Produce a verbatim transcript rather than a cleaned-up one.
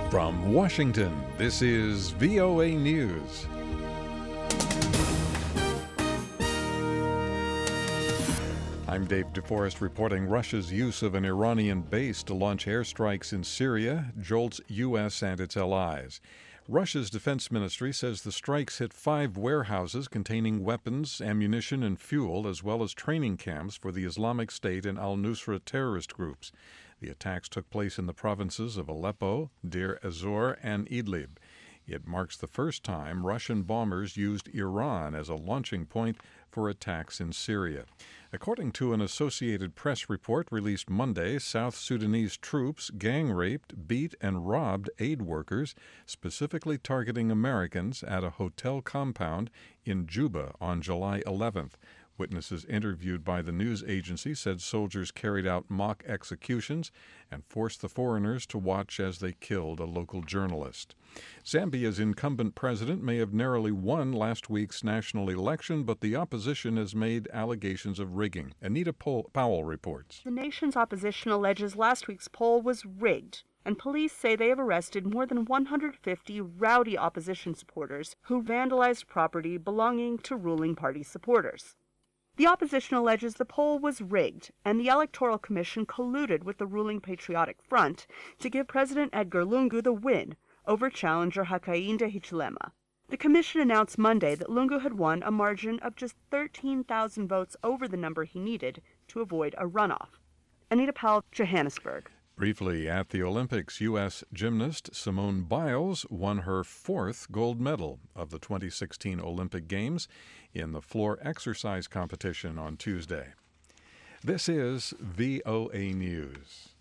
From Washington, this is V O A News. I'm Dave DeForest reporting Russia's use of an Iranian base to launch airstrikes in Syria jolts U S and its allies. Russia's defense ministry says the strikes hit five warehouses containing weapons, ammunition, and fuel, as well as training camps for the Islamic State and al-Nusra terrorist groups. The attacks took place in the provinces of Aleppo, Deir ez-Zor, and Idlib. It marks the first time Russian bombers used Iran as a launching point for attacks in Syria. According to an Associated Press report released Monday, South Sudanese troops gang-raped, beat, and robbed aid workers, specifically targeting Americans at a hotel compound in Juba on July eleventh. Witnesses interviewed by the news agency said soldiers carried out mock executions and forced the foreigners to watch as they killed a local journalist. Zambia's incumbent president may have narrowly won last week's national election, but the opposition has made allegations of rigging. Anita Powell reports. The nation's opposition alleges last week's poll was rigged, and police say they have arrested more than one hundred fifty rowdy opposition supporters who vandalized property belonging to ruling party supporters. The opposition alleges the poll was rigged, and the Electoral Commission colluded with the ruling Patriotic Front to give President Edgar Lungu the win over challenger Hakainde Hichilema. The commission announced Monday that Lungu had won a margin of just thirteen thousand votes over the number he needed to avoid a runoff. Anita Powell, Johannesburg. Briefly, at the Olympics, U S gymnast Simone Biles won her fourth gold medal of the twenty sixteen Olympic Games in the floor exercise competition on Tuesday. This is V O A News.